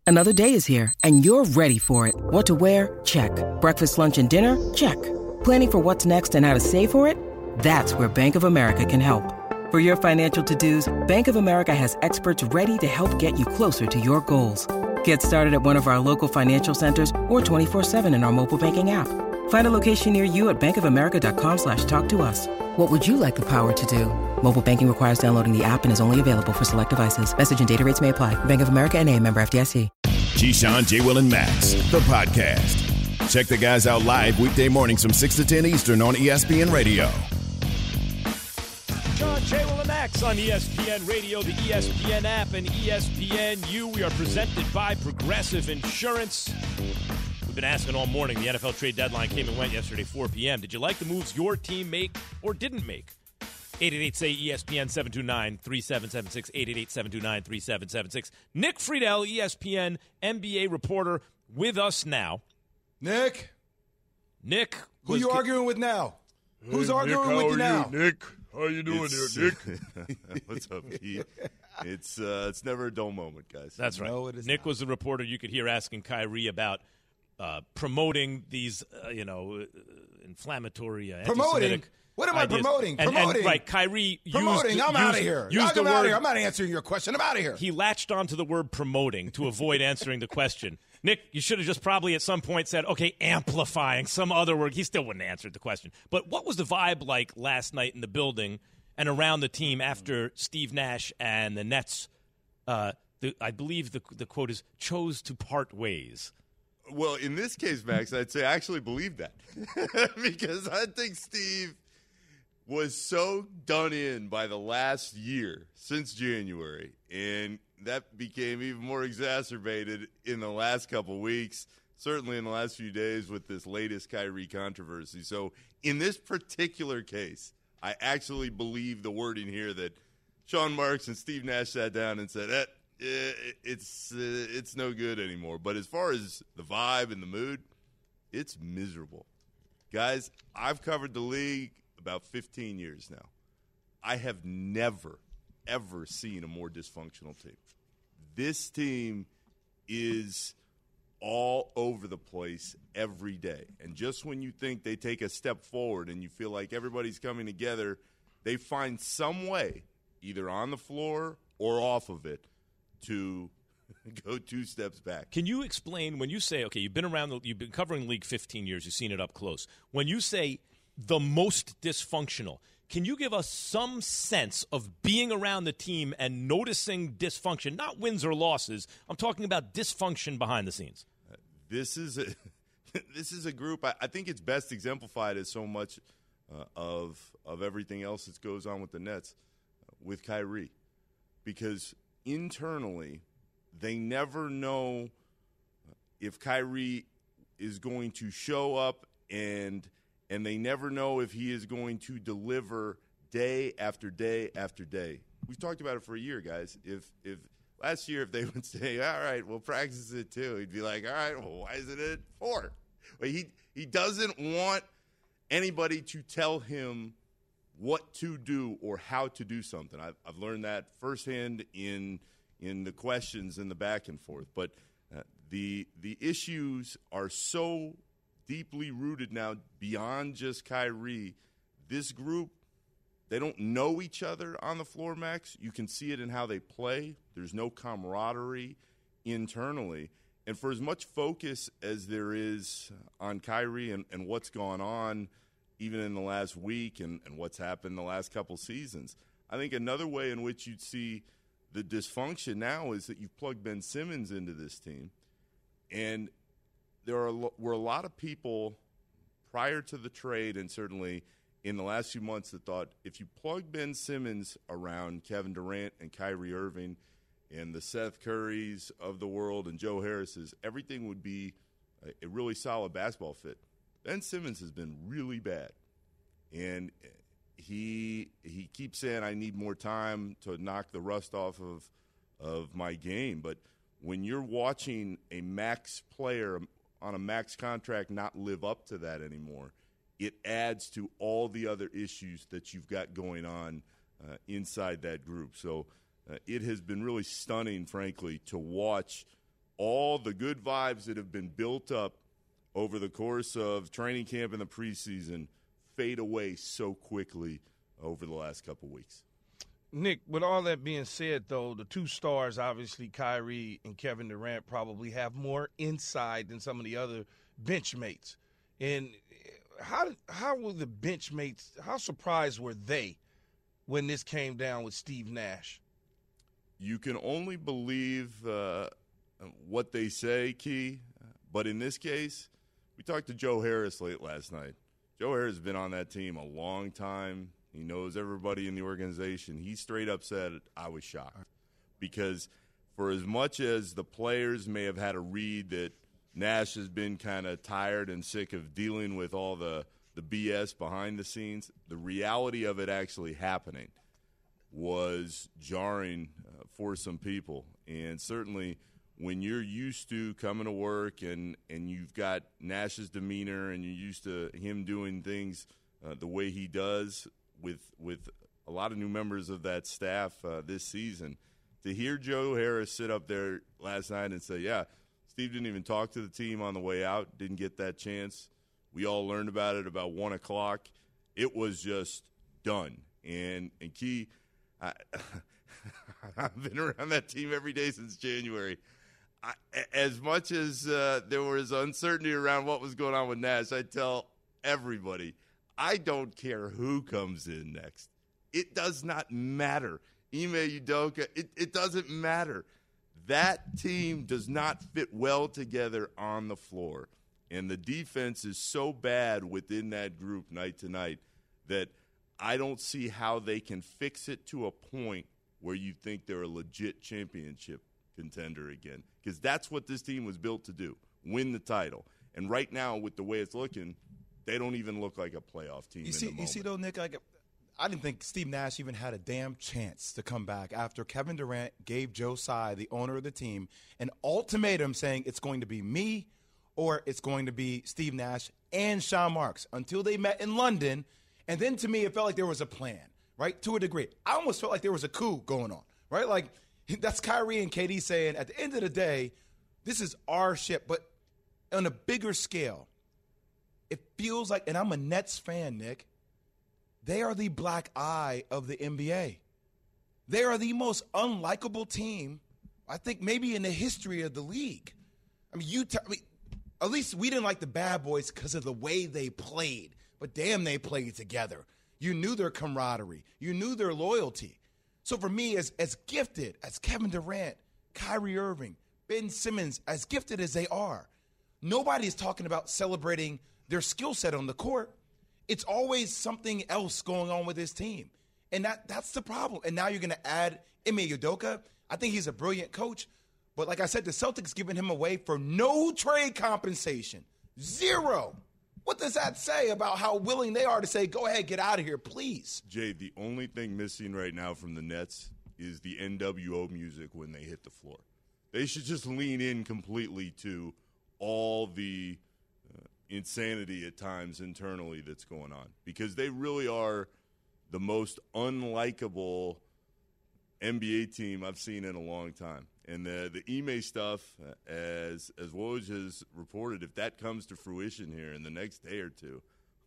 Another day is here, and you're ready for it. What to wear? Check. Breakfast, lunch, and dinner? Check. Planning for what's next and how to save for it? That's where Bank of America can help. For your financial to-dos, Bank of America has experts ready to help get you closer to your goals. Get started at one of our local financial centers or 24/7 in our mobile banking app. Find a location near you at bankofamerica.com/talktous. What would you like the power to do? Mobile banking requires downloading the app and is only available for select devices. Message and data rates may apply. Bank of America N.A., member FDIC. Keyshawn, J. Will, and Max, the podcast. Check the guys out live weekday mornings from 6 to 10 Eastern on ESPN Radio. John, J. Will, and Max on ESPN Radio, the ESPN app, and ESPNU. We are presented by Progressive Insurance. We've been asking all morning. The NFL trade deadline came and went yesterday, 4 p.m. Did you like the moves your team make or didn't make? 888-SAY-ESPN 729-3776, 888-729-3776. Nick Friedel, ESPN NBA reporter, with us now. Nick, who you was arguing with now? Who's arguing Nick, with you now? Nick, how you doing there, Nick? What's up, Pete? It's never a dull moment, guys. That's right. No, it is Nick not. was the reporter you could hear asking Kyrie about promoting these, inflammatory, Promoting? anti-Semitic What am I ideas. promoting? And, Promoting? right, Kyrie Promoting? I'm out of here. Used the I'm out of word. here. I'm not answering your question. I'm out of here. He latched onto the word promoting to avoid answering the question. Nick, you should have just probably at some point said, okay, amplifying, some other word. He still wouldn't have answered the question. But what was the vibe like last night in the building and around the team after Steve Nash and the Nets, I believe the quote is, chose to part ways? Well, in this case, Max, I'd say I actually believe that because I think Steve was so done in by the last year since January, and that became even more exacerbated in the last couple weeks, certainly in the last few days with this latest Kyrie controversy. So in this particular case, I actually believe the wording here that Sean Marks and Steve Nash sat down and said, it's no good anymore. But as far as the vibe and the mood, it's miserable. Guys, I've covered the league about 15 years now. I have never, ever seen a more dysfunctional team. This team is all over the place every day. And just when you think they take a step forward and you feel like everybody's coming together, they find some way, either on the floor or off of it, to go 2 steps back. Can you explain when you say, okay, you've been covering the league 15 years, you've seen it up close. When you say the most dysfunctional, can you give us some sense of being around the team and noticing dysfunction, not wins or losses? I'm talking about dysfunction behind the scenes. This is a group. I think it's best exemplified as so much of everything else that goes on with the Nets with Kyrie, because internally they never know if Kyrie is going to show up and they never know if he is going to deliver day after day after day. We've talked about it for a year, guys. If last year, if they would say, all right, we'll practice it too, he'd be like, all right, well, why isn't it 4? But he doesn't want anybody to tell him what to do or how to do something. I've learned that firsthand in the questions and the back and forth. But the issues are so deeply rooted now beyond just Kyrie. This group, they don't know each other on the floor, Max. You can see it in how they play. There's no camaraderie internally. And for as much focus as there is on Kyrie and what's gone on even in the last week and what's happened the last couple seasons, I think another way in which you'd see the dysfunction now is that you've plugged Ben Simmons into this team. And there were a lot of people prior to the trade and certainly in the last few months that thought if you plug Ben Simmons around Kevin Durant and Kyrie Irving and the Seth Currys of the world and Joe Harris's, everything would be a really solid basketball fit. Ben Simmons has been really bad. And he keeps saying, I need more time to knock the rust off of my game. But when you're watching a max player on a max contract not live up to that anymore, it adds to all the other issues that you've got going on inside that group. So it has been really stunning, frankly, to watch all the good vibes that have been built up over the course of training camp and the preseason fade away so quickly over the last couple weeks. Nick, with all that being said, though, the two stars, obviously Kyrie and Kevin Durant, probably have more inside than some of the other bench mates. And how were the bench mates, how surprised were they when this came down with Steve Nash? You can only believe what they say, Key. But in this case, we talked to Joe Harris late last night. Joe Harris has been on that team a long time. He knows everybody in the organization. He straight up said, I was shocked. Because for as much as the players may have had a read that Nash has been kind of tired and sick of dealing with all the BS behind the scenes, the reality of it actually happening was jarring for some people. And certainly when you're used to coming to work and you've got Nash's demeanor and you're used to him doing things the way he does with a lot of new members of that staff this season, to hear Joe Harris sit up there last night and say, yeah, Steve didn't even talk to the team on the way out, didn't get that chance. We all learned about it about 1 o'clock. It was just done. And Key, I've been around that team every day since January. As much as there was uncertainty around what was going on with Nash, I tell everybody, I don't care who comes in next. It does not matter. Ime Udoka, it doesn't matter. That team does not fit well together on the floor. And the defense is so bad within that group night to night that I don't see how they can fix it to a point where you think they're a legit championship contender again. Because that's what this team was built to do, win the title. And right now, with the way it's looking, they don't even look like a playoff team. You see, though, Nick, I didn't think Steve Nash even had a damn chance to come back after Kevin Durant gave Joe Tsai, the owner of the team, an ultimatum saying it's going to be me or it's going to be Steve Nash and Sean Marks until they met in London. And then to me, it felt like there was a plan, right, to a degree. I almost felt like there was a coup going on, right? Like that's Kyrie and KD saying at the end of the day, this is our ship. But on a bigger scale, it feels like, and I'm a Nets fan, Nick, they are the black eye of the NBA. They are the most unlikable team, I think, maybe in the history of the league. I mean, at least we didn't like the bad boys because of the way they played. But damn, they played together. You knew their camaraderie. You knew their loyalty. So for me, as gifted as Kevin Durant, Kyrie Irving, Ben Simmons, as gifted as they are, nobody is talking about celebrating their skill set on the court. It's always something else going on with this team. And that's the problem. And now you're going to add Ime Udoka. I think he's a brilliant coach. But like I said, the Celtics giving him away for no trade compensation. Zero. What does that say about how willing they are to say, go ahead, get out of here, please? Jay, the only thing missing right now from the Nets is the NWO music when they hit the floor. They should just lean in completely to all the insanity at times internally that's going on, because they really are the most unlikable NBA team I've seen in a long time. And the Ime stuff, as Woj has reported, if that comes to fruition here in the next day or two,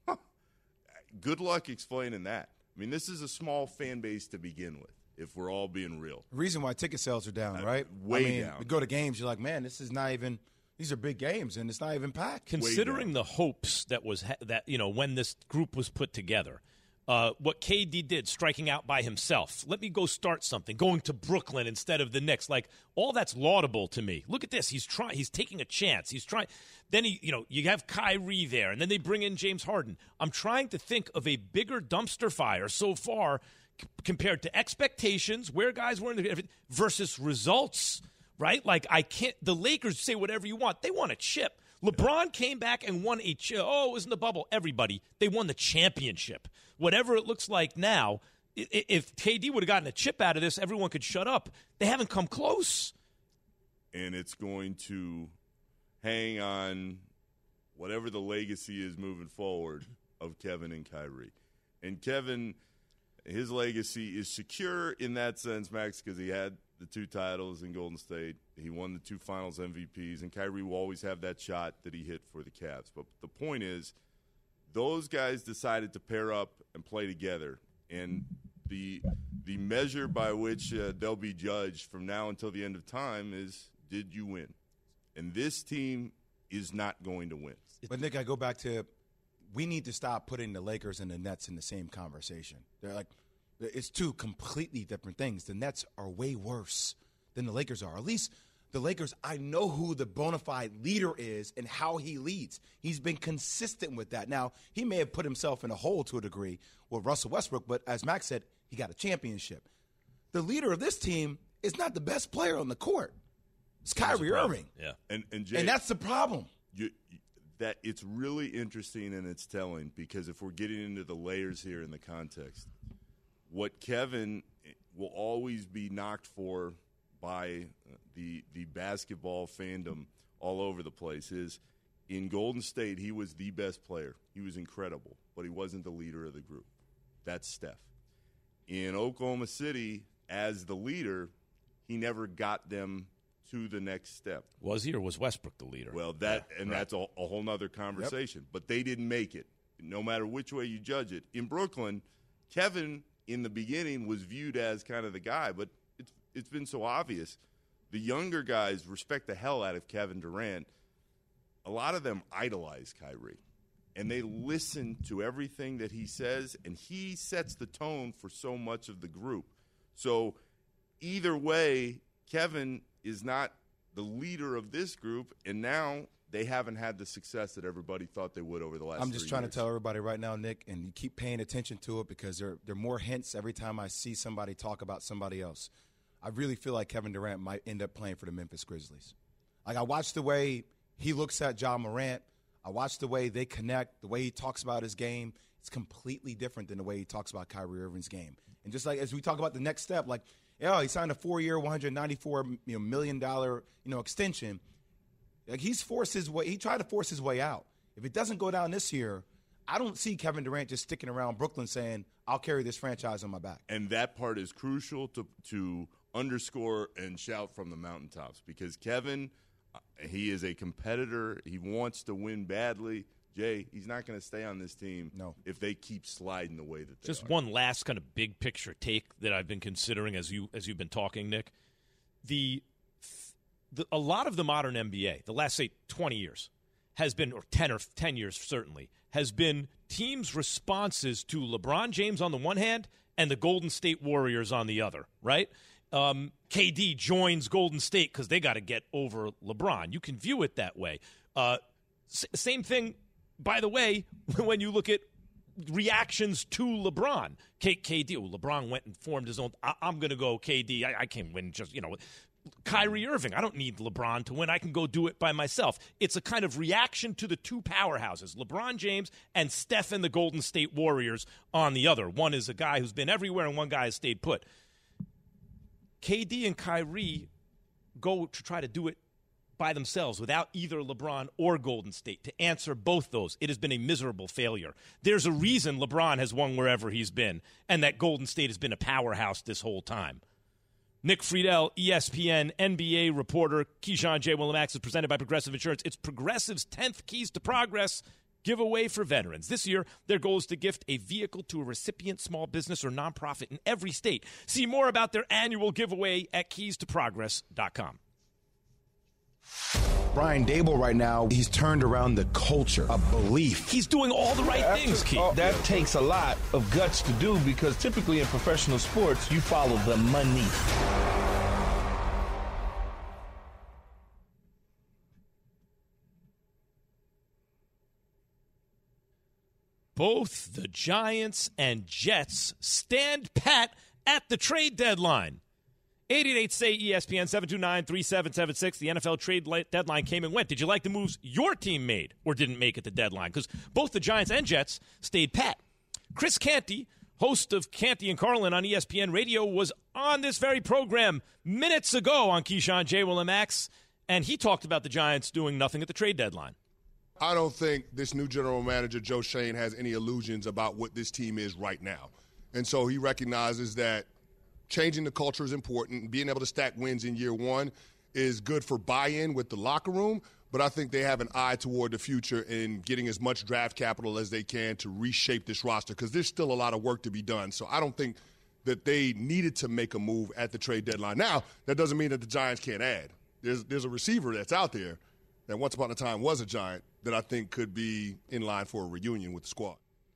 good luck explaining that. I mean, this is a small fan base to begin with, if we're all being real. The reason why ticket sales are down, right? Way down. You go to games, you're like, man, this is not even – these are big games, and it's not even packed. Considering the hopes that was when this group was put together, what KD did, striking out by himself, let me go start something, going to Brooklyn instead of the Knicks, like all that's laudable to me. Look at this, he's taking a chance, he's trying. Then you have Kyrie there, and then they bring in James Harden. I'm trying to think of a bigger dumpster fire so far compared to expectations, where guys were in the versus results. Right? Like, the Lakers say whatever you want. They won a chip. LeBron came back and won a chip. Oh, it was in the bubble. Everybody, they won the championship. Whatever it looks like now, if KD would have gotten a chip out of this, everyone could shut up. They haven't come close. And it's going to hang on whatever the legacy is moving forward of Kevin and Kyrie. And Kevin, his legacy is secure in that sense, Max, because he had the 2 titles in Golden State. He won the 2 Finals MVPs, and Kyrie will always have that shot that he hit for the Cavs. But the point is, those guys decided to pair up and play together, and the measure by which they'll be judged from now until the end of time is, did you win? And this team is not going to win. But, Nick, I go back to we need to stop putting the Lakers and the Nets in the same conversation. They're like, it's 2 completely different things. The Nets are way worse than the Lakers are. At least the Lakers, I know who the bona fide leader is and how he leads. He's been consistent with that. Now, he may have put himself in a hole to a degree with Russell Westbrook, but as Max said, he got a championship. The leader of this team is not the best player on the court. It's Kyrie Irving. Yeah. And Jay, and that's the problem. That it's really interesting and it's telling, because if we're getting into the layers here in the context, what Kevin will always be knocked for by the basketball fandom all over the place is, in Golden State, he was the best player. He was incredible, but he wasn't the leader of the group. That's Steph. In Oklahoma City, as the leader, he never got them to the next step. Was he, or was Westbrook the leader? Well, that's a whole nother conversation. Yep. But they didn't make it, no matter which way you judge it. In Brooklyn, Kevin, in the beginning, was viewed as kind of the guy, but it's been so obvious. The younger guys respect the hell out of Kevin Durant. A lot of them idolize Kyrie, and they listen to everything that he says, and he sets the tone for so much of the group. So either way, Kevin is not the leader of this group, and now they haven't had the success that everybody thought they would over the last 3 years. I'm just trying to tell everybody right now, Nick, and you keep paying attention to it, because there are more hints every time I see somebody talk about somebody else. I really feel like Kevin Durant might end up playing for the Memphis Grizzlies. Like, I watched the way he looks at Ja Morant. I watched the way they connect, the way he talks about his game. It's completely different than the way he talks about Kyrie Irving's game. And just like as we talk about the next step, like, he signed a 4-year, $194 million extension. Like, he's forced his way. He tried to force his way out. If it doesn't go down this year, I don't see Kevin Durant just sticking around Brooklyn saying, "I'll carry this franchise on my back." And that part is crucial to underscore and shout from the mountaintops, because Kevin, he is a competitor. He wants to win badly. Jay, he's not going to stay on this team if they keep sliding the way that they Just are. one last kind of big picture take that I've been considering as you've been talking, Nick. A lot of the modern NBA, the last, say, 20 years, has been, or 10 years certainly, has been teams' responses to LeBron James on the one hand and the Golden State Warriors on the other, right? KD joins Golden State because they got to get over LeBron. You can view it that way. Same thing, by the way, when you look at reactions to LeBron. KD, LeBron went and formed his own. I'm going to go KD. I can't win just, Kyrie Irving, I don't need LeBron to win. I can go do it by myself. It's a kind of reaction to the two powerhouses, LeBron James and Steph and the Golden State Warriors on the other. One is a guy who's been everywhere, and one guy has stayed put. KD and Kyrie go to try to do it by themselves without either LeBron or Golden State. To answer both those, it has been a miserable failure. There's a reason LeBron has won wherever he's been, and that Golden State has been a powerhouse this whole time. Nick Friedel, ESPN NBA reporter. Keyshawn J. Willimax is presented by Progressive Insurance. It's Progressive's 10th Keys to Progress giveaway for veterans. This year, their goal is to gift a vehicle to a recipient, small business, or nonprofit in every state. See more about their annual giveaway at keystoprogress.com. Brian Daboll right now, he's turned around the culture, a belief. He's doing all the right things, Keith. That takes a lot of guts to do, because typically in professional sports, you follow the money. Both the Giants and Jets stand pat at the trade deadline. 888-SAY-ESPN, 729-3776. The NFL trade deadline came and went. Did you like the moves your team made or didn't make at the deadline? Because both the Giants and Jets stayed pat. Chris Canty, host of Canty and Carlin on ESPN Radio, was on this very program minutes ago on Keyshawn J. Willimax, and he talked about the Giants doing nothing at the trade deadline. I don't think this new general manager, Joe Schoen, has any illusions about what this team is right now. And so he recognizes that changing the culture is important, and being able to stack wins in year one is good for buy-in with the locker room, but I think they have an eye toward the future in getting as much draft capital as they can to reshape this roster because there's still a lot of work to be done. So I don't think that they needed to make a move at the trade deadline. Now, that doesn't mean that the Giants can't add. There's a receiver that's out there that once upon a time was a Giant that I think could be in line for a reunion with the squad.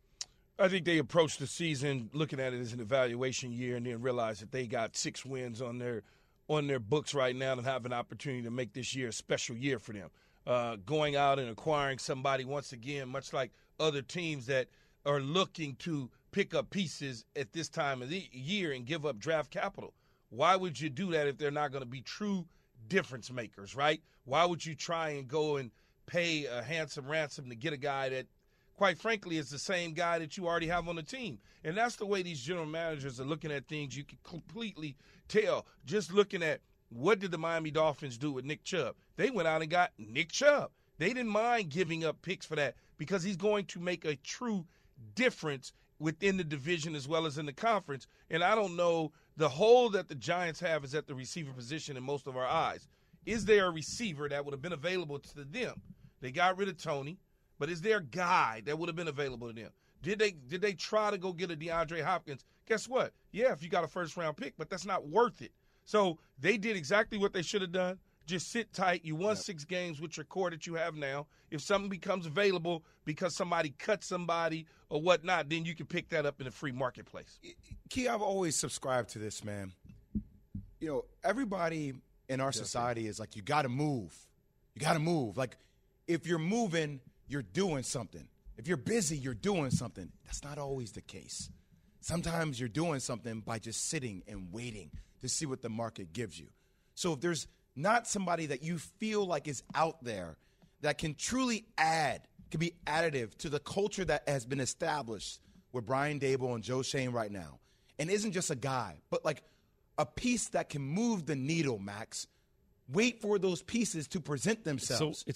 I think they approached the season looking at it as an evaluation year and then realized that they got 6 wins on their books right now and have an opportunity to make this year a special year for them. Going out and acquiring somebody once again, much like other teams that are looking to pick up pieces at this time of the year and give up draft capital. Why would you do that if they're not going to be true difference makers, right? Why would you try and go and pay a handsome ransom to get a guy that, quite frankly, is the same guy that you already have on the team? And that's the way these general managers are looking at things. You can completely tell just looking at what did the Miami Dolphins do with Nick Chubb. They went out and got Nick Chubb. They didn't mind giving up picks for that because he's going to make a true difference within the division as well as in the conference. And I don't know, the hole that the Giants have is at the receiver position in most of our eyes. Is there a receiver that would have been available to them? They got rid of Tony, but is there a guy that would have been available to them? Did they try to go get a DeAndre Hopkins? Guess what? Yeah, if you got a first-round pick, but that's not worth it. So they did exactly what they should have done. Just sit tight. You won 6 games with your core that you have now. If something becomes available because somebody cut somebody or whatnot, then you can pick that up in the free marketplace. Key, I've always subscribed to this, man. You know, everybody in our society is like, you got to move. You got to move. Like, if you're moving, you're doing something. If you're busy, you're doing something. That's not always the case. Sometimes you're doing something by just sitting and waiting to see what the market gives you. So if there's not somebody that you feel like is out there that can truly can be additive to the culture that has been established with Brian Daboll and Joe Schoen right now, and isn't just a guy, but like a piece that can move the needle, Max, wait for those pieces to present themselves.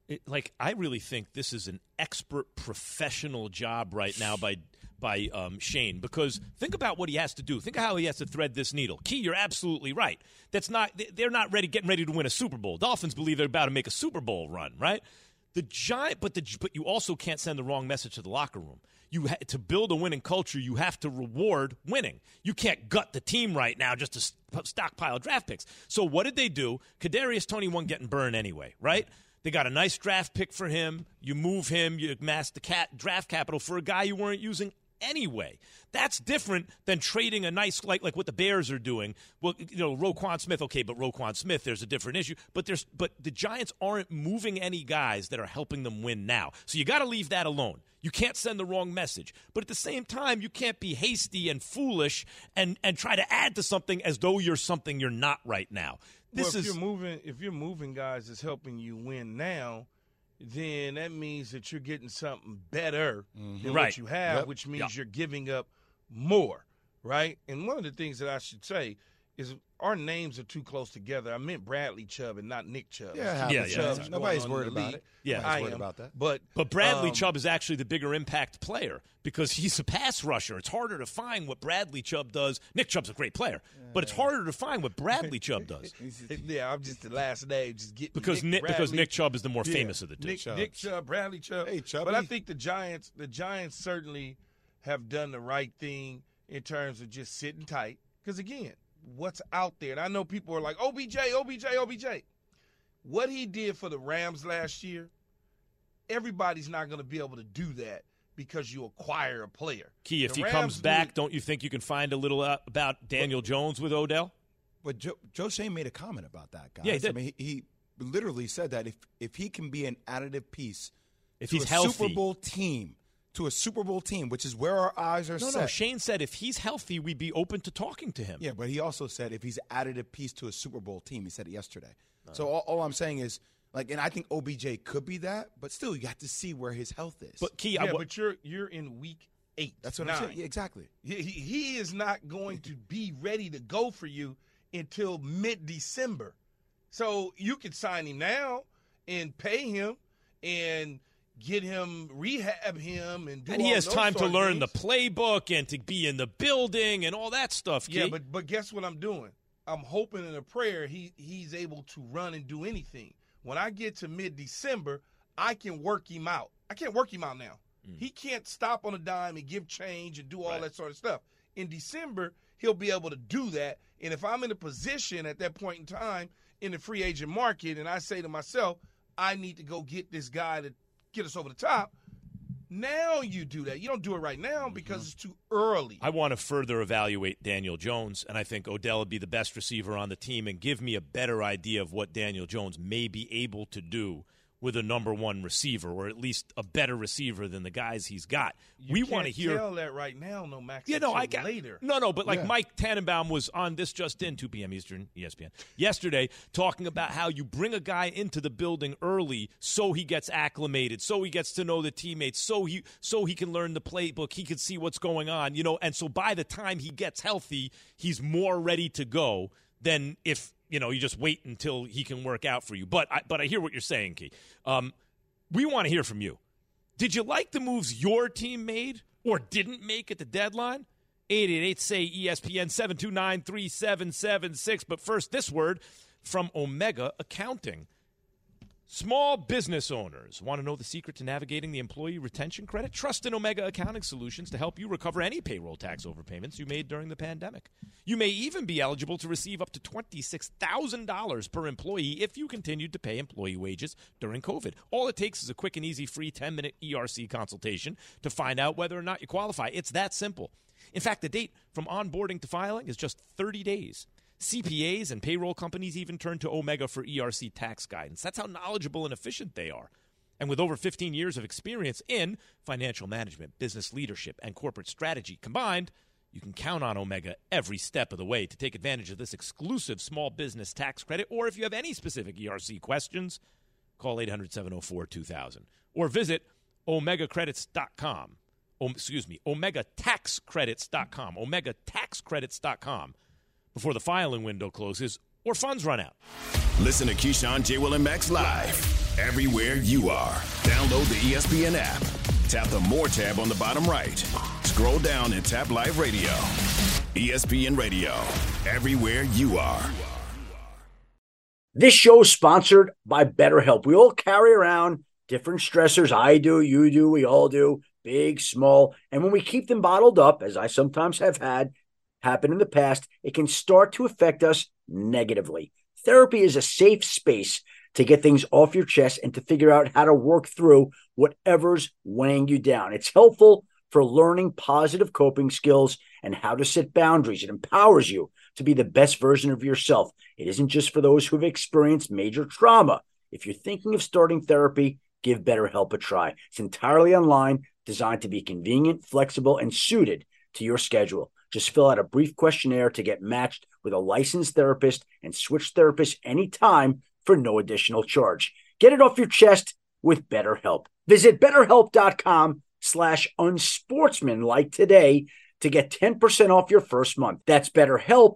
I really think this is an expert professional job right now by Shane, because think about what he has to do. Think of how he has to thread this needle. Key, you're absolutely right. They're not getting ready to win a Super Bowl. Dolphins believe they're about to make a Super Bowl run, right? But you also can't send the wrong message to the locker room. To build a winning culture, you have to reward winning. You can't gut the team right now just to stockpile draft picks. So what did they do? Kadarius Toney wasn't getting burned anyway, right? They got a nice draft pick for him. You move him. You amass the draft capital for a guy you weren't using anyway. That's different than trading a nice, like what the Bears are doing. Well, Roquan Smith, okay, but Roquan Smith, there's a different issue. But the Giants aren't moving any guys that are helping them win now. So you got to leave that alone. You can't send the wrong message. But at the same time, you can't be hasty and foolish and try to add to something as though you're something you're not right now. If you're moving guys that's helping you win now, then that means that you're getting something better than what you have, which means you're giving up more, right? And one of the things that I should say is our names are too close together. I meant Bradley Chubb and not Nick Chubb. Nobody's worried about it. Yeah, I am about that. But Bradley Chubb is actually the bigger impact player because he's a pass rusher. It's harder to find what Bradley Chubb does. Nick Chubb's a great player, but it's harder to find what Bradley Chubb does. I'm just the last name. Just get because Nick Chubb is the more famous of the two. Nick Chubb, Bradley Chubb. Hey, Chubb. But I think the Giants certainly have done the right thing in terms of just sitting tight. Because again, what's out there. And I know people are like, OBJ. What he did for the Rams last year, everybody's not going to be able to do that because you acquire a player. Key, if he comes back, don't you think you can find a little about Daniel Jones with Odell? But Joe Schoen made a comment about that, guys. Yeah, he did. I mean, he literally said that if he can be an additive piece if to he's a healthy. Super Bowl team, which is where our eyes are set. No, Shane said if he's healthy, we'd be open to talking to him. Yeah, but he also said if he's an additive piece to a Super Bowl team. He said it yesterday. So all I'm saying is, and I think OBJ could be that, but still, you got to see where his health is. But Key, but you're in week 8. That's what I'm saying. Yeah, exactly. He is not going to be ready to go for you until mid-December. So you could sign him now and pay him and get him, rehab him, and do and all he has those time to sort of learn things. the playbook and to be in the building and all that stuff. Yeah, Key. but guess what I'm doing? I'm hoping in a prayer he's able to run and do anything. When I get to mid-December, I can work him out. I can't work him out now. He can't stop on a dime and give change and do all that sort of stuff. In December, he'll be able to do that. And if I'm in a position at that point in time in the free agent market and I say to myself, I need to go get this guy to get us over the top, now you do that. You don't do it right now because it's too early. I want to further evaluate Daniel Jones, and I think Odell would be the best receiver on the team and give me a better idea of what Daniel Jones may be able to do with a number one receiver, or at least a better receiver than the guys he's got. We want to hear. Tell that right now, no, Max. You know, I got later. No, but like Mike Tannenbaum was on This Just In, 2 p.m. Eastern, ESPN, yesterday, talking about how you bring a guy into the building early so he gets acclimated, so he gets to know the teammates, so he can learn the playbook, he can see what's going on, you know, and so by the time he gets healthy, he's more ready to go than if, you know, you just wait until he can work out for you. But I hear what you're saying, Key. We want to hear from you. Did you like the moves your team made or didn't make at the deadline? 888-SAY-ESPN, 729-3776. But first, this word from Omega Accounting. Small business owners want to know the secret to navigating the employee retention credit? Trust in Omega Accounting Solutions to help you recover any payroll tax overpayments you made during the pandemic. You may even be eligible to receive up to $26,000 per employee if you continued to pay employee wages during COVID. All it takes is a quick and easy free 10-minute ERC consultation to find out whether or not you qualify. It's that simple. In fact, the date from onboarding to filing is just 30 days. CPAs and payroll companies even turn to Omega for ERC tax guidance. That's how knowledgeable and efficient they are. And with over 15 years of experience in financial management, business leadership, and corporate strategy combined, you can count on Omega every step of the way to take advantage of this exclusive small business tax credit. Or if you have any specific ERC questions, call 800-704-2000 or visit OmegaCredits.com. OmegaTaxCredits.com. OmegaTaxCredits.com. before the filing window closes or funds run out. Listen to Keyshawn, J. Will, and Max live everywhere you are. Download the ESPN app. Tap the More tab on the bottom right. Scroll down and tap Live Radio. ESPN Radio, everywhere you are. This show is sponsored by BetterHelp. We all carry around different stressors. I do, you do, we all do, big, small. And when we keep them bottled up, as I sometimes have had happen in the past, it can start to affect us negatively. Therapy is a safe space to get things off your chest and to figure out how to work through whatever's weighing you down. It's helpful for learning positive coping skills and how to set boundaries. It empowers you to be the best version of yourself. It isn't just for those who have experienced major trauma. If you're thinking of starting therapy, give BetterHelp a try. It's entirely online, designed to be convenient, flexible, and suited to your schedule. Just fill out a brief questionnaire to get matched with a licensed therapist and switch therapists anytime for no additional charge. Get it off your chest with BetterHelp. Visit BetterHelp.com/unsportsmanlike today to get 10% off your first month. That's BetterHelp,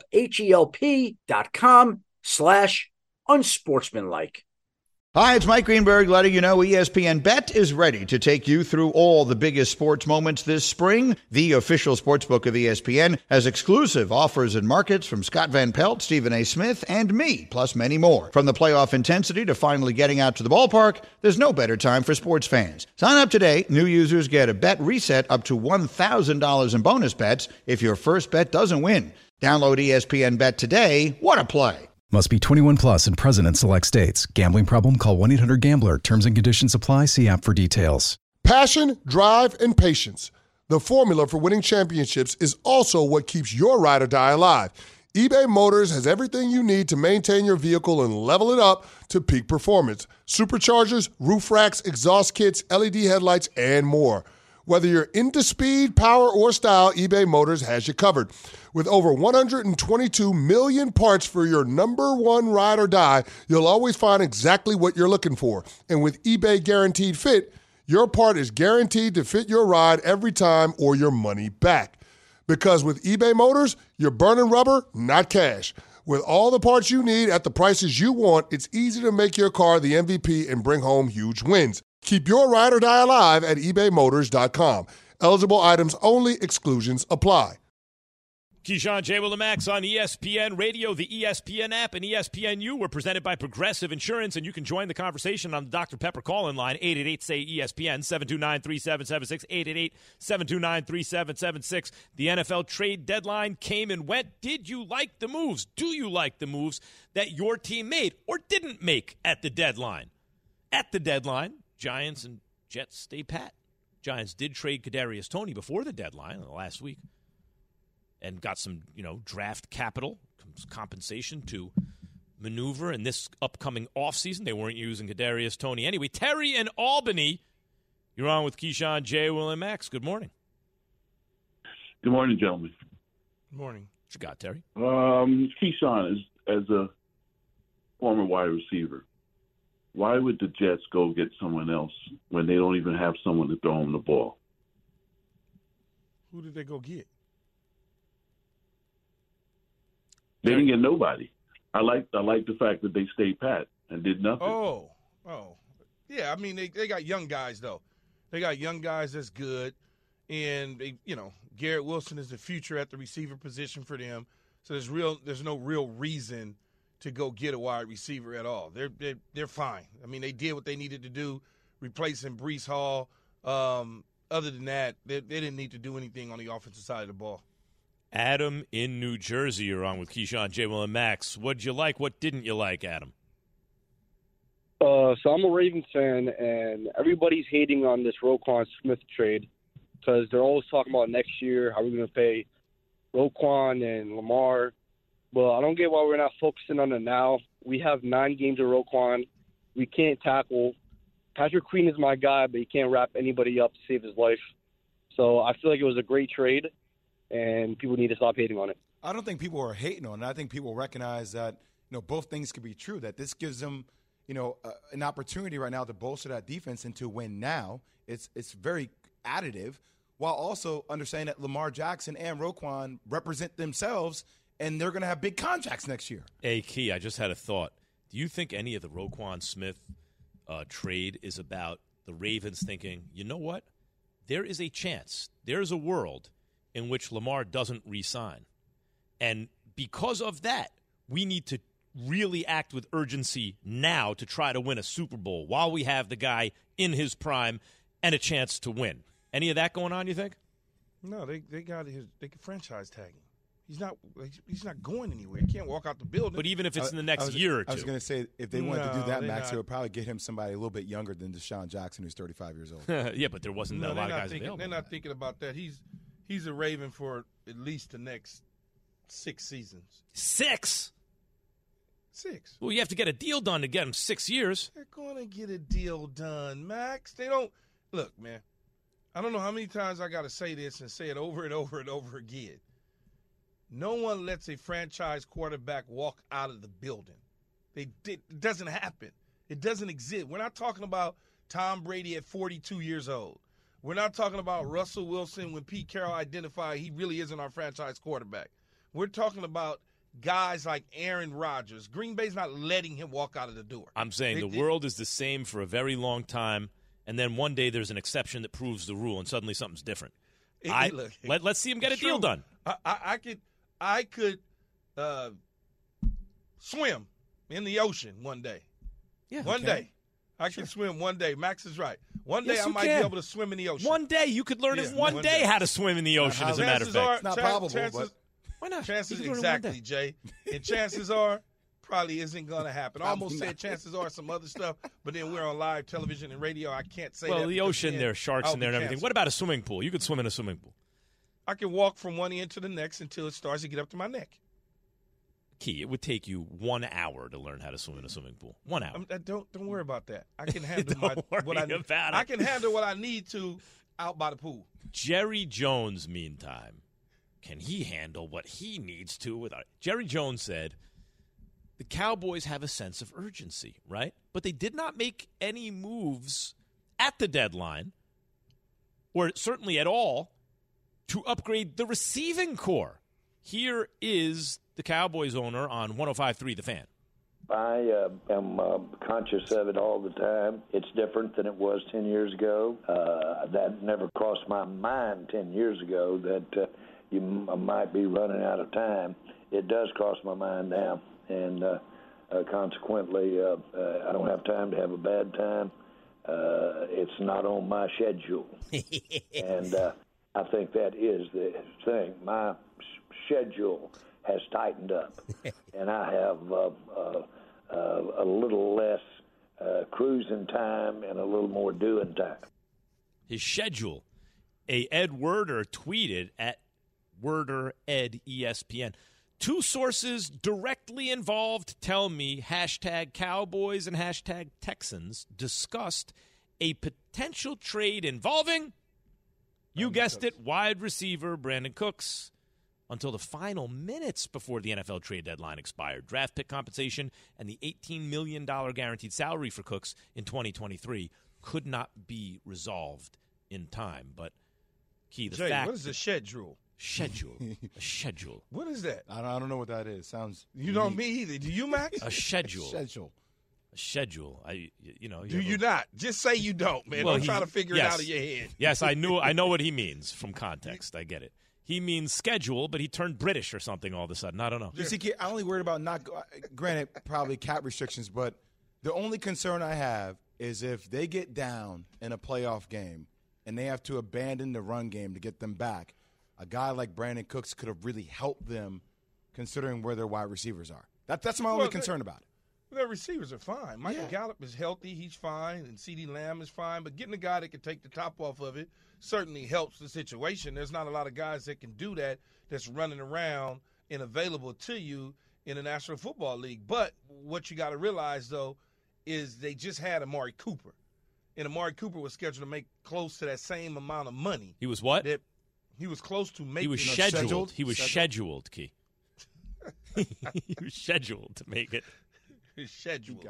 HELP.com/unsportsmanlike. Hi, it's Mike Greenberg letting you know ESPN Bet is ready to take you through all the biggest sports moments this spring. The official sportsbook of ESPN has exclusive offers and markets from Scott Van Pelt, Stephen A. Smith, and me, plus many more. From the playoff intensity to finally getting out to the ballpark, there's no better time for sports fans. Sign up today. New users get a bet reset up to $1,000 in bonus bets if your first bet doesn't win. Download ESPN Bet today. What a play. Must be 21 plus and present in select states. Gambling problem? Call 1-800-GAMBLER. Terms and conditions apply. See app for details. Passion, drive, and patience. The formula for winning championships is also what keeps your ride or die alive. eBay Motors has everything you need to maintain your vehicle and level it up to peak performance. Superchargers, roof racks, exhaust kits, LED headlights, and more. Whether you're into speed, power, or style, eBay Motors has you covered. With over 122 million parts for your number one ride or die, you'll always find exactly what you're looking for. And with eBay Guaranteed Fit, your part is guaranteed to fit your ride every time or your money back. Because with eBay Motors, you're burning rubber, not cash. With all the parts you need at the prices you want, it's easy to make your car the MVP and bring home huge wins. Keep your ride or die alive at ebaymotors.com. Eligible items only. Exclusions apply. Keyshawn, J. Will, and Max on ESPN Radio, the ESPN app, and ESPNU. We're presented by Progressive Insurance, and you can join the conversation on the Dr. Pepper call-in line, 888-SAY-ESPN, 729-3776, 888-729-3776. The NFL trade deadline came and went. Did you like the moves? Do you like the moves that your team made or didn't make at the deadline? At the deadline, Giants and Jets stay pat. Giants did trade Kadarius Toney before the deadline last week, and got some, draft capital, compensation to maneuver in this upcoming offseason. They weren't using Kadarius Toney anyway. Terry in Albany, you're on with Keyshawn, J. Will, and Max. Good morning. Good morning, gentlemen. Good morning. What you got, Terry? Keyshawn, as a former wide receiver, why would the Jets go get someone else when they don't even have someone to throw them the ball? Who did they go get? They didn't get nobody. I like the fact that they stayed pat and did nothing. Oh. Yeah, I mean, they got young guys, though. They got young guys that's good. And, Garrett Wilson is the future at the receiver position for them. So there's no real reason to go get a wide receiver at all. They're fine. I mean, they did what they needed to do, replacing Breece Hall. Other than that, they didn't need to do anything on the offensive side of the ball. Adam in New Jersey, you're on with Keyshawn, J. Will, and Max. What'd you like? What didn't you like, Adam? So I'm a Ravens fan, and everybody's hating on this Roquan Smith trade because they're always talking about next year, how we're going to pay Roquan and Lamar. But I don't get why we're not focusing on it now. We have 9 games of Roquan. We can't tackle. Patrick Queen is my guy, but he can't wrap anybody up to save his life. So I feel like it was a great trade, and people need to stop hating on it. I don't think people are hating on it. I think people recognize that, both things could be true, that this gives them, an opportunity right now to bolster that defense and to win now. It's very additive, while also understanding that Lamar Jackson and Roquan represent themselves, and they're going to have big contracts next year. Hey, Key, I just had a thought. Do you think any of the Roquan Smith trade is about the Ravens thinking, you know what? There is a chance, there's a world in which Lamar doesn't re-sign. And because of that, we need to really act with urgency now to try to win a Super Bowl while we have the guy in his prime and a chance to win. Any of that going on, you think? No, they can franchise tag him. He's not going anywhere. He can't walk out the building. But even if it's in the next year or two. I was going to say, if they wanted to do that, Max, they would probably get him somebody a little bit younger than Deshaun Jackson, who's 35 years old. Yeah, but there wasn't a lot of guys available. They're not thinking about that. He's a Raven for at least the next 6 seasons. 6? 6. Well, you have to get a deal done to get him 6 years. They're going to get a deal done, Max. They don't – look, man, I don't know how many times I got to say this and say it over and over and over again. No one lets a franchise quarterback walk out of the building. It doesn't happen. It doesn't exist. We're not talking about Tom Brady at 42 years old. We're not talking about Russell Wilson when Pete Carroll identified he really isn't our franchise quarterback. We're talking about guys like Aaron Rodgers. Green Bay's not letting him walk out of the door. I'm saying the world is the same for a very long time, and then one day there's an exception that proves the rule, and suddenly something's different. Let's see him get a deal done. I could swim in the ocean one day. Yeah, one day. I can swim one day. Max is right. One day I might be able to swim in the ocean. One day. You could learn in one day how to swim in the ocean, as a matter of fact. It's not probable, but why not? Chances exactly, Jay. And chances are probably isn't going to happen. I almost said chances are some other stuff, but then we're on live television and radio. I can't say that. Well, the ocean, there are sharks in there and everything. What about a swimming pool? You could swim in a swimming pool. I can walk from one end to the next until it starts to get up to my neck. Key, it would take you 1 hour to learn how to swim in a swimming pool. 1 hour. Don't worry about that. I can handle what I need. I can handle what I need to out by the pool. Jerry Jones, meantime, can he handle what he needs to without it? Jerry Jones said the Cowboys have a sense of urgency, right? But they did not make any moves at the deadline, or certainly at all, to upgrade the receiving core. Here is the Cowboys owner on 105.3 The Fan. I am conscious of it all the time. It's different than it was 10 years ago. That never crossed my mind 10 years ago that you might be running out of time. It does cross my mind now, and consequently, I don't have time to have a bad time. It's not on my schedule. And I think that is the thing. My schedule has tightened up, and I have a little less cruising time and a little more doing time. His schedule. Ed Werder tweeted at Werder Ed ESPN. 2 sources directly involved tell me #Cowboys and #Texans discussed a potential trade involving, you guessed it, wide receiver Brandon Cooks. Until the final minutes before the NFL trade deadline expired. Draft pick compensation and the $18 million guaranteed salary for Cooks in 2023 could not be resolved in time. But, Key, the Jay, fact... what is the schedule? Schedule. A schedule. What is that? I don't know what that is. Sounds... You don't me either. Do you, Max? A schedule. Schedule. A schedule. Do you not? Just say you don't, man. Don't try to figure it out in your head. Yes, I know what he means from context. I get it. He means schedule, but he turned British or something all of a sudden. I don't know. You see, I'm only worried about granted, probably cap restrictions, but the only concern I have is if they get down in a playoff game and they have to abandon the run game to get them back, a guy like Brandon Cooks could have really helped them considering where their wide receivers are. That's my only concern about it. Their receivers are fine. Michael Gallup is healthy. He's fine. And CeeDee Lamb is fine. But getting a guy that can take the top off of it certainly helps the situation. There's not a lot of guys that can do that that's running around and available to you in the National Football League. But what you got to realize, though, is they just had Amari Cooper. And Amari Cooper was scheduled to make close to that same amount of money. He was what? He was close to making. He was scheduled. He was scheduled, Key. He was scheduled to make it. Scheduled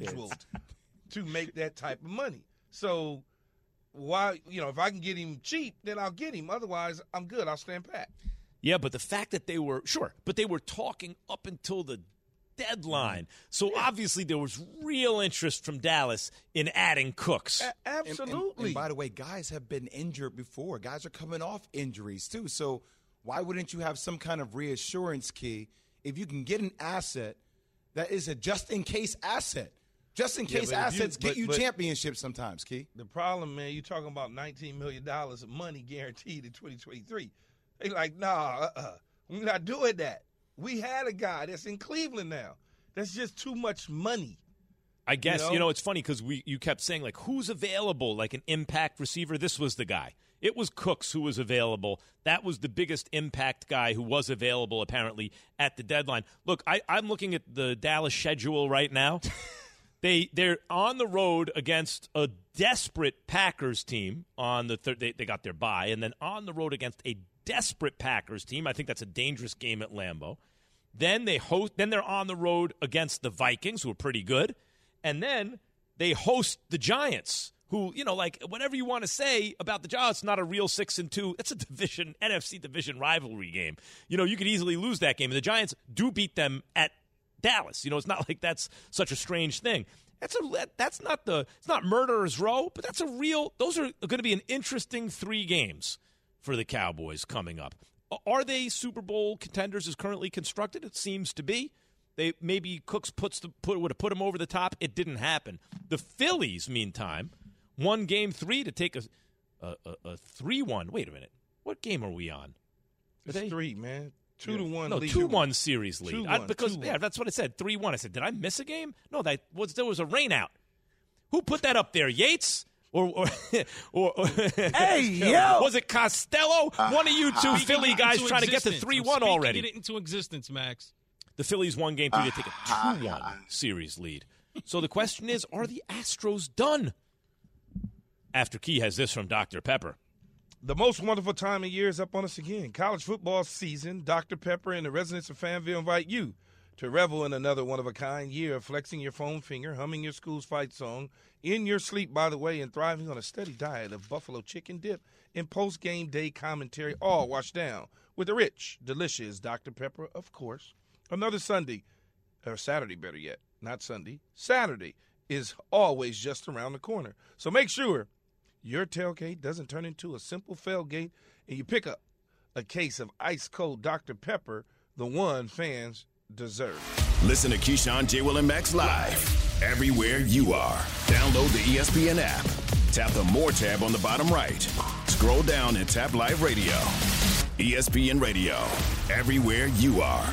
to make that type of money. So why, if I can get him cheap, then I'll get him. Otherwise, I'm good. I'll stand pat. Yeah, but the fact that they were talking up until the deadline. So obviously there was real interest from Dallas in adding Cooks. Absolutely. And by the way, guys have been injured before. Guys are coming off injuries too. So why wouldn't you have some kind of reassurance, Key, if you can get an asset that is a just-in-case asset? Just-in-case assets get you championships sometimes, Key. The problem, man, you're talking about $19 million of money guaranteed in 2023. They like, nah, we're not doing that. We had a guy that's in Cleveland now. That's just too much money. I guess, it's funny because you kept saying, like, who's available, like an impact receiver? This was the guy. It was Cooks who was available. That was the biggest impact guy who was available, apparently, at the deadline. Look, I'm looking at the Dallas schedule right now. They're on the road against a desperate Packers team on the third. They got their bye, and then on the road against a desperate Packers team. I think that's a dangerous game at Lambeau. Then they're on the road against the Vikings, who are pretty good, and then they host the Giants, who, whatever you want to say about the Giants, not a real 6-2. That's a NFC division rivalry game. You could easily lose that game. And the Giants do beat them at Dallas. It's not like that's such a strange thing. It's not murderer's row, but those are going to be an interesting 3 games for the Cowboys coming up. Are they Super Bowl contenders as currently constructed? It seems to be. Maybe Cooks would have put them over the top. It didn't happen. The Phillies, meantime, won Game 3 to take a 3-1. Wait a minute. What game are we on? It's 3, man. 2-1. No, 2-1 series lead. That's what I said. 3-1. I said, did I miss a game? No, there was a rain out. Who put that up there? Yates? Or hey, yo! Was it Costello? One of you two Philly guys trying to get to 3-1 already. Get it into existence, Max. The Phillies won Game 3 to take a 2-1 series lead. So the question is, are the Astros done? After Key has this from Dr. Pepper. The most wonderful time of year is up on us again. College football season. Dr. Pepper and the residents of Fanville invite you to revel in another one-of-a-kind year of flexing your foam finger, humming your school's fight song, in your sleep, by the way, and thriving on a steady diet of buffalo chicken dip and post-game day commentary, all washed down with the rich, delicious Dr. Pepper, of course. Another Sunday, or Saturday better yet, not Sunday, Saturday is always just around the corner. So make sure your tailgate doesn't turn into a simple failgate and you pick up a case of ice-cold Dr. Pepper, the one fans deserve. Listen to Keyshawn, J. Will, and Max live everywhere you are. Download the ESPN app. Tap the More tab on the bottom right. Scroll down and tap Live Radio. ESPN Radio, everywhere you are.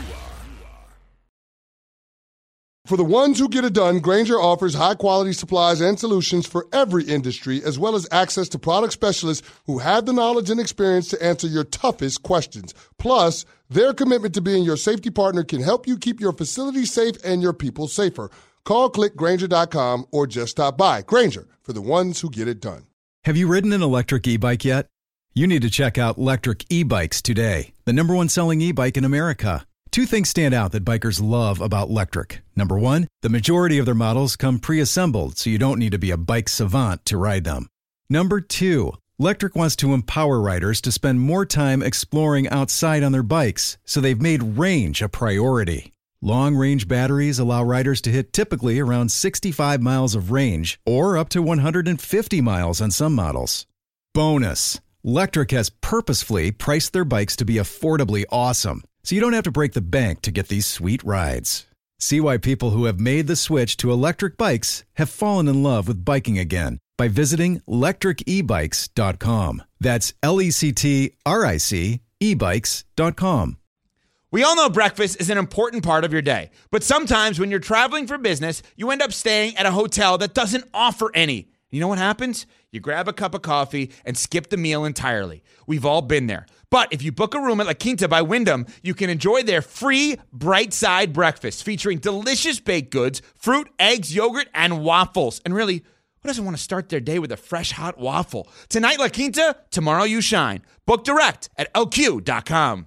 For the ones who get it done, Grainger offers high-quality supplies and solutions for every industry, as well as access to product specialists who have the knowledge and experience to answer your toughest questions. Plus, their commitment to being your safety partner can help you keep your facility safe and your people safer. Call, click Grainger.com, or just stop by. Grainger, for the ones who get it done. Have you ridden an electric e-bike yet? You need to check out Lectric E-Bikes today, the #1 selling e-bike in America. 2 things stand out that bikers love about Lectric. Number 1, the majority of their models come pre-assembled, so you don't need to be a bike savant to ride them. Number 2, Lectric wants to empower riders to spend more time exploring outside on their bikes, so they've made range a priority. Long-range batteries allow riders to hit typically around 65 miles of range, or up to 150 miles on some models. Bonus, Lectric has purposefully priced their bikes to be affordably awesome, so you don't have to break the bank to get these sweet rides. See why people who have made the switch to electric bikes have fallen in love with biking again by visiting lectricebikes.com. That's LECTRIC ebikes.com. We all know breakfast is an important part of your day, but sometimes when you're traveling for business, you end up staying at a hotel that doesn't offer any. You know what happens? You grab a cup of coffee and skip the meal entirely. We've all been there. But if you book a room at La Quinta by Wyndham, you can enjoy their free Bright Side breakfast featuring delicious baked goods, fruit, eggs, yogurt, and waffles. And really, who doesn't want to start their day with a fresh, hot waffle? Tonight, La Quinta, tomorrow you shine. Book direct at LQ.com.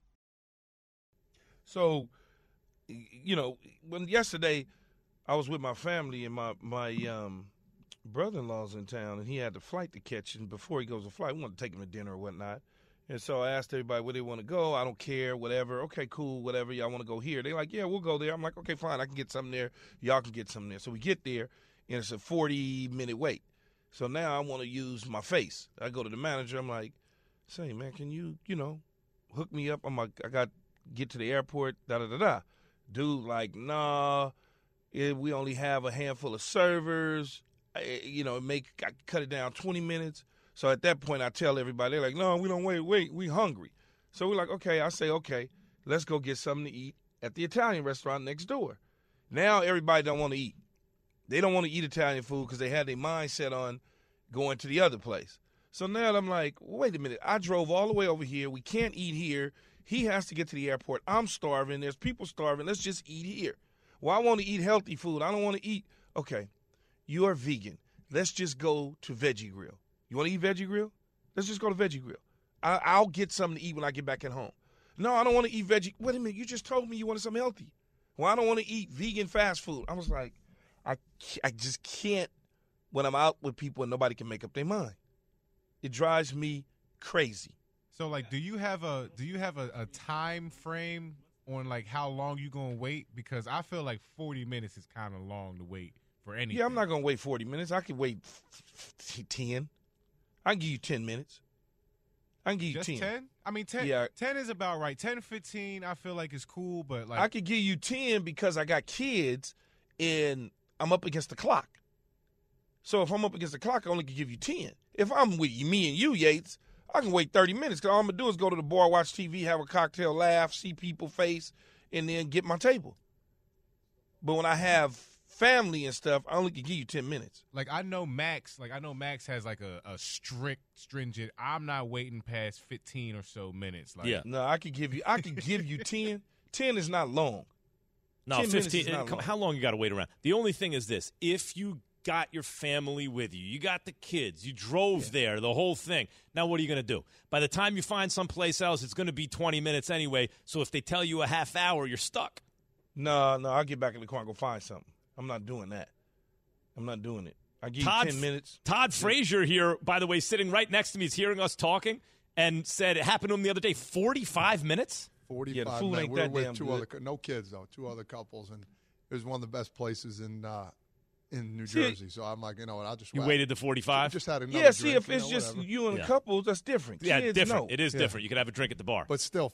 So, you know, when yesterday I was with my family and my brother-in-law's in town, and he had the flight to catch, and before he goes to flight, we wanted to take him to dinner or whatnot. And so I asked everybody where they want to go. I don't care, whatever. Okay, cool, whatever. Y'all want to go here? They're like, yeah, we'll go there. I'm like, okay, fine. I can get something there. Y'all can get something there. So we get there, and it's a 40-minute wait. So now I want to use my face. I go to the manager. I'm like, say, man, can you hook me up? I'm like, I got to get to the airport, da-da-da-da. Dude, like, nah, we only have a handful of servers. I cut it down 20 minutes. So at that point, I tell everybody, they're like, no, we don't wait, we hungry. So we're like, okay, I say, okay, let's go get something to eat at the Italian restaurant next door. Now everybody don't want to eat. They don't want to eat Italian food because they had their mindset on going to the other place. So now I'm like, wait a minute, I drove all the way over here. We can't eat here. He has to get to the airport. I'm starving. There's people starving. Let's just eat here. Well, I want to eat healthy food. I don't want to eat. Okay, you are vegan. Let's just go to Veggie Grill. You want to eat Veggie Grill? Let's just go to Veggie Grill. I'll get something to eat when I get back at home. No, I don't want to eat veggie. Wait a minute, you just told me you wanted something healthy. Well, I don't want to eat vegan fast food. I was like, I just can't when I'm out with people and nobody can make up their mind. It drives me crazy. So, like, do you have a time frame on, like, how long you going to wait? Because I feel like 40 minutes is kind of long to wait for anything. Yeah, I'm not going to wait 40 minutes. I can wait 10. I can give you 10 minutes. I can give you Just 10. 10? I mean, 10, Yeah. 10 is about right. 10, 15, I feel like is cool, but, like. I could give you 10 because I got kids and I'm up against the clock. So if I'm up against the clock, I only can give you 10. If I'm with me and you, Yates, I can wait 30 minutes because all I'm going to do is go to the bar, watch TV, have a cocktail, laugh, see people's face, and then get my table. But when I have family and stuff, I only can give you 10 minutes. Like, I know Max has, like, a strict, stringent, I'm not waiting past 15 or so minutes. Like, Yeah. No, I could give you 10. 10 is not long. No, 10 minutes 15. is not long. How long you got to wait around? The only thing is this: if you got your family with you, you got the kids, you drove there, the whole thing. Now, what are you going to do? By the time you find someplace else, it's going to be 20 minutes anyway. So if they tell you a half hour, you're stuck. No, I'll get back in the car and go find something. I'm not doing that. I'm not doing it. I give you 10 minutes. Todd Frazier here, by the way, sitting right next to me, is hearing us talking and said it happened to him the other day. 45 minutes? 45 Yeah, the food minutes. ain't We were that with damn two good. other, no kids though, two other couples, and it was one of the best places in New Jersey. So I'm like, you know what, I'll just You waited to 45? Just had another Yeah, see, if it's just whatever. you and a couple, that's different. Yeah, Kids, different. no. It is different. You could have a drink at the bar. But still,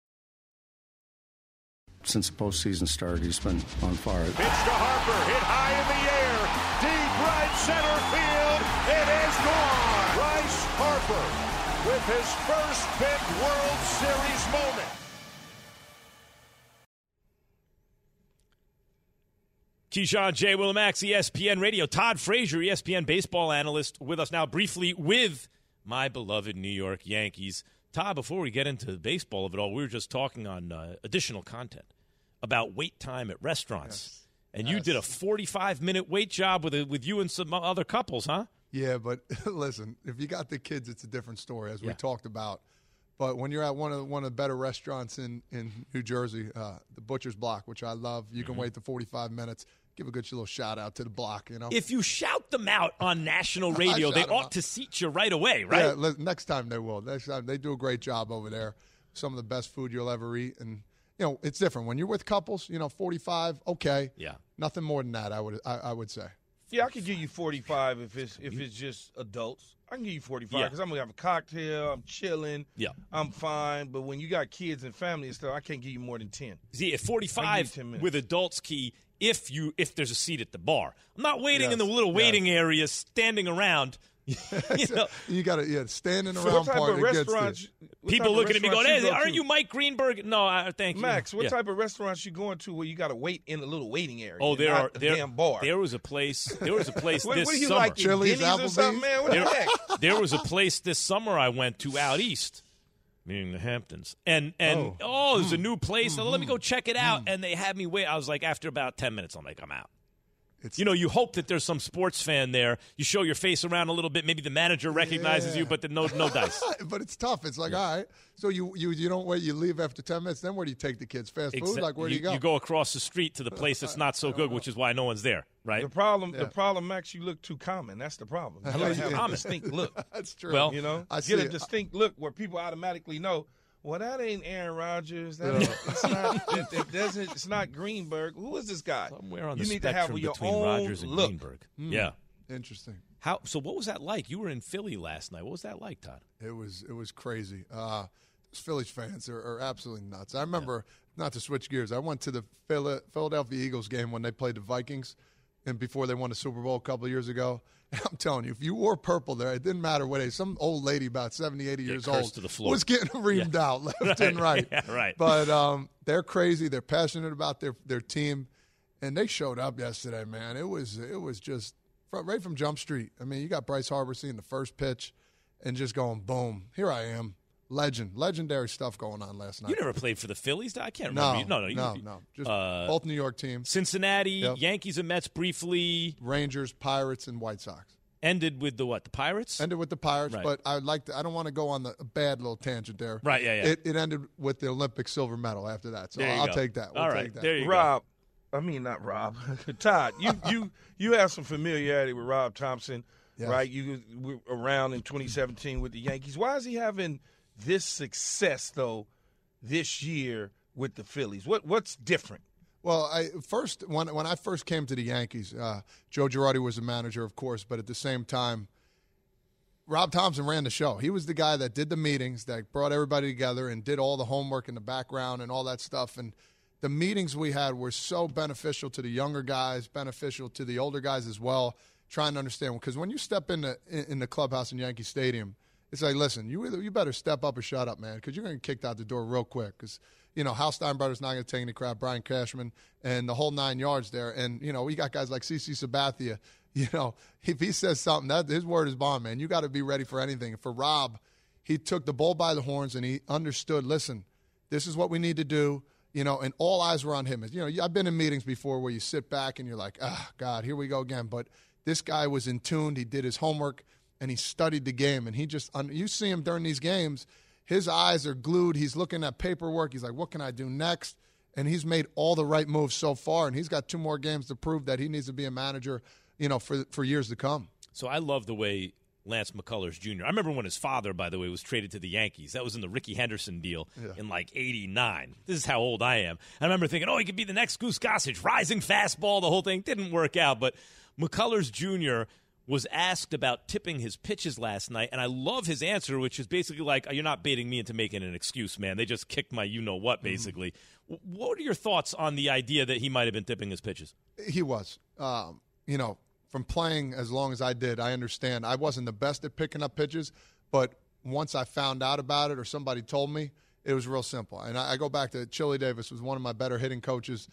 since the postseason started, he's been on fire. Pitch to Harper, hit high in the air, deep right center field. It is gone. Bryce Harper with his first big World Series moment. Keyshawn, J. Willimax, ESPN Radio. Todd Frazier, ESPN baseball analyst, with us now briefly with my beloved New York Yankees. Todd, before we get into the baseball of it all, we were just talking on additional content about wait time at restaurants. Yes. And you did a 45-minute wait job with you and some other couples, huh? Yeah, but listen, if you got the kids, it's a different story, as we talked about. But when you're at one of the better restaurants in New Jersey, the Butcher's Block, which I love, you can wait the 45 minutes. Give a good little shout-out to the block, you know. If you shout them out on national radio, they ought to seat you right away, right? Yeah, next time they will. Next time they do a great job over there. Some of the best food you'll ever eat. And, you know, it's different. When you're with couples, 45, okay. Yeah. Nothing more than that, I would say. Yeah, I could give you 45 if it's just adults. I can give you 45 because I'm going to have a cocktail, I'm chilling, I'm fine. But when you got kids and family and stuff, I can't give you more than 10. See, at 45 with adults, Key, if there's a seat at the bar. I'm not waiting in the little waiting area, standing around. You got to standing around. What type of restaurants? People looking at me going, "Hey, aren't you Mike Greenberg?" No, thank you, Max. What type of restaurants you going to where you got to wait in a little waiting area? Oh, there damn bar. There was a place. this what do you summer. Like Chili's, or something, man? What the heck? There was a place this summer I went to out east, meaning the Hamptons, and there's a new place. Let me go check it out. And they had me wait. I was like, after about 10 minutes, I'm like, I'm out. You hope that there's some sports fan there. You show your face around a little bit. Maybe the manager recognizes you, but no dice. But it's tough. It's like, all right. So you don't wait. You leave after 10 minutes. Then where do you take the kids? Fast food? Like, where do you go? You go across the street to the place that's not so good, which is why no one's there, right? The problem, Max, you look too common. That's the problem. You got to have a distinct look. That's true. Well, get a distinct look where people automatically know, well, that ain't Aaron Rodgers. It's not Greenberg. Who is this guy? Somewhere on the you need to have spectrum your between own Rodgers and look. Greenberg. Yeah. Interesting. So what was that like? You were in Philly last night. What was that like, Todd? It was crazy. Those Phillies fans are absolutely nuts. I remember, not to switch gears, I went to the Philadelphia Eagles game when they played the Vikings and before they won the Super Bowl a couple of years ago. And I'm telling you, if you wore purple there, it didn't matter what age. Some old lady about 70, 80 years old to the floor. was getting reamed out left and right. Yeah, right. But they're crazy. They're passionate about their team. And they showed up yesterday, man. It was just right from Jump Street. I mean, you got Bryce Harper seeing the first pitch and just going, boom, here I am. Legendary stuff going on last night. You never played for the Phillies? I can't remember. No. Just both New York teams. Cincinnati, Yankees and Mets briefly. Rangers, Pirates, and White Sox. Ended with the Pirates? Ended with the Pirates, right. But I don't want to go on a bad little tangent there. Right, yeah. It ended with the Olympic silver medal after that. So I'll take that. All right, there you go. Not Rob. Todd, you have some familiarity with Rob Thompson, right? You were around in 2017 with the Yankees. Why is he having this success, though, this year with the Phillies? What's different? Well, when I first came to the Yankees, Joe Girardi was the manager, of course, but at the same time, Rob Thompson ran the show. He was the guy that did the meetings, that brought everybody together and did all the homework in the background and all that stuff. And the meetings we had were so beneficial to the younger guys, beneficial to the older guys as well, trying to understand. Because when you step in the clubhouse in Yankee Stadium, it's like, listen, you better step up or shut up, man, because you're going to get kicked out the door real quick. Because, Hal Steinbrenner's not going to take any crap, Brian Cashman, and the whole 9 yards there. And, we got guys like CeCe Sabathia. If he says something, his word is bond, man. You got to be ready for anything. For Rob, he took the bull by the horns and he understood, listen, this is what we need to do. And all eyes were on him. I've been in meetings before where you sit back and you're like, God, here we go again. But this guy was in tune. He did his homework, and he studied the game. And he just – you see him during these games, his eyes are glued. He's looking at paperwork. He's like, what can I do next? And he's made all the right moves so far, and he's got 2 more games to prove that he needs to be a manager, for years to come. So I love the way Lance McCullers Jr. I remember when his father, by the way, was traded to the Yankees. That was in the Ricky Henderson deal in like 89. This is how old I am. I remember thinking, he could be the next Goose Gossage, rising fastball, the whole thing. Didn't work out, but McCullers Jr. was asked about tipping his pitches last night, and I love his answer, which is basically like, you're not baiting me into making an excuse, man. They just kicked my you-know-what, basically. What are your thoughts on the idea that he might have been tipping his pitches? He was. From playing as long as I did, I understand. I wasn't the best at picking up pitches, but once I found out about it or somebody told me, it was real simple. And I go back to Chili Davis, was one of my better hitting coaches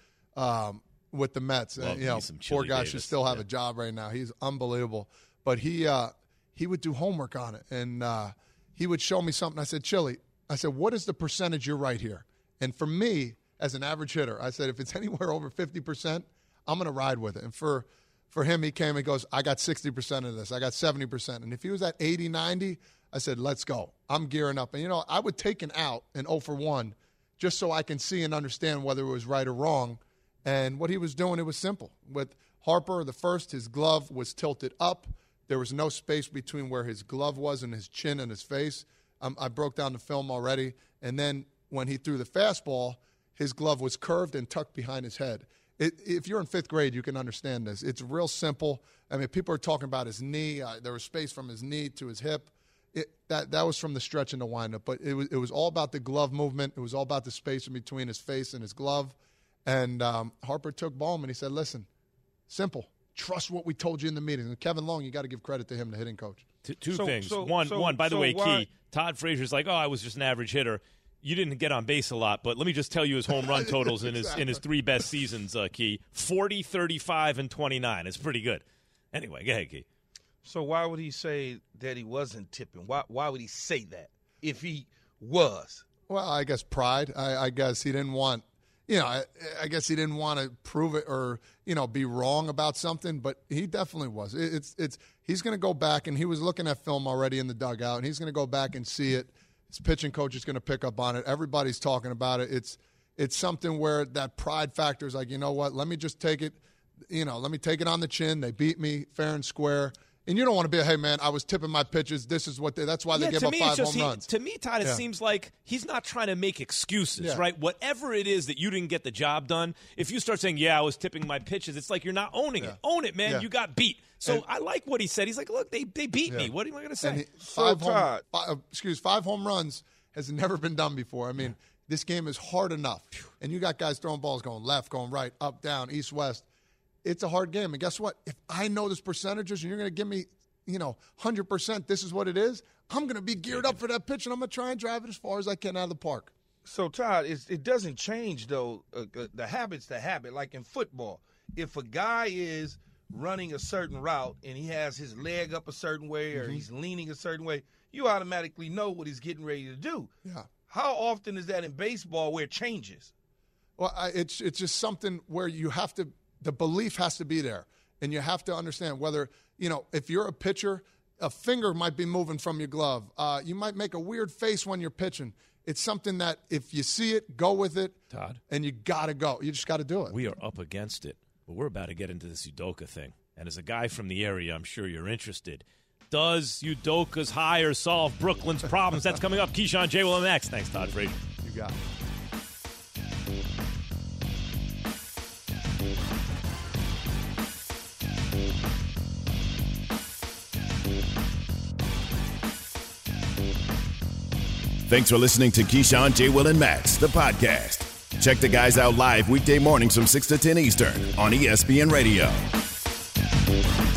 with the Mets. Poor guy should still have a job right now. He's unbelievable. But he would do homework on it, and he would show me something. I said, Chili, what is the percentage you're right here? And for me, as an average hitter, I said, if it's anywhere over 50%, I'm going to ride with it. And for him, he came and goes, I got 60% of this. I got 70%. And if he was at 80, 90, I said, let's go. I'm gearing up. And, I would take an out, an 0 for 1, just so I can see and understand whether it was right or wrong. And what he was doing, it was simple. With Harper, the first, his glove was tilted up. There was no space between where his glove was and his chin and his face. I broke down the film already. And then when he threw the fastball, his glove was curved and tucked behind his head. If you're in fifth grade, you can understand this. It's real simple. I mean, people are talking about his knee. There was space from his knee to his hip. That was from the stretch and the windup. But it was all about the glove movement. It was all about the space in between his face and his glove. And Harper took Bowman. He said, listen, simple. Trust what we told you in the meeting. And Kevin Long, you got to give credit to him, the hitting coach. Two things. One, by the way, Key, Todd Frazier's like, I was just an average hitter. You didn't get on base a lot, but let me just tell you his home run totals in his three best seasons, Key. 40, 35, and 29. It's pretty good. Anyway, go ahead, Key. So why would he say that he wasn't tipping? Why would he say that if he was? Well, I guess pride. I guess he didn't want, I guess he didn't want to prove it or, be wrong about something, but he definitely was. He's going to go back, and he was looking at film already in the dugout, and he's going to go back and see it. His pitching coach is going to pick up on it. Everybody's talking about it. It's something where that pride factor is like, you know what, let me just take it, let me take it on the chin. They beat me fair and square. And you don't want to be, hey, man, I was tipping my pitches. This is what that's why they gave up 5 home runs. To me, Todd, it seems like he's not trying to make excuses, right? Whatever it is that you didn't get the job done, if you start saying, I was tipping my pitches, it's like you're not owning it. Own it, man. Yeah. You got beat. So I like what he said. He's like, look, they beat me. What am I going to say? 5 home runs has never been done before. I mean, this game is hard enough. And you got guys throwing balls going left, going right, up, down, east, west. It's a hard game. And guess what? If I know this percentages and you're going to give me, 100%, this is what it is, I'm going to be geared up for that pitch, and I'm going to try and drive it as far as I can out of the park. So, Todd, it doesn't change, though, the habit's the habit. Like in football, if a guy is running a certain route and he has his leg up a certain way or he's leaning a certain way, you automatically know what he's getting ready to do. Yeah. How often is that in baseball where it changes? Well, it's just something where you have to – the belief has to be there, and you have to understand whether, if you're a pitcher, a finger might be moving from your glove. You might make a weird face when you're pitching. It's something that if you see it, go with it, Todd. And you got to go. You just got to do it. We are up against it, but we're about to get into this Udoka thing. And as a guy from the area, I'm sure you're interested. Does Udoka's hire solve Brooklyn's problems? That's coming up. Keyshawn, J. Will, and Max. Thanks, Todd Frazier. You got it. Thanks for listening to Keyshawn, J. Will, and Max, the podcast. Check the guys out live weekday mornings from 6 to 10 Eastern on ESPN Radio.